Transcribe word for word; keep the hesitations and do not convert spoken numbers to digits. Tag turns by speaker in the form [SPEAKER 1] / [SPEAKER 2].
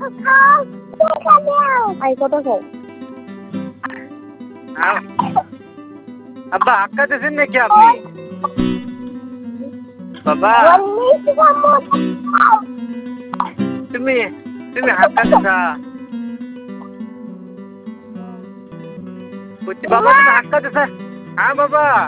[SPEAKER 1] Ay, kota ko.
[SPEAKER 2] আব্বা হাক্কা দিয়েছেন নাকি আপনি? বাবা তুমি তুমি হাক্কা দিছা? বাবা তুমি হাক্কা দিছা? হ্যাঁ বাবা।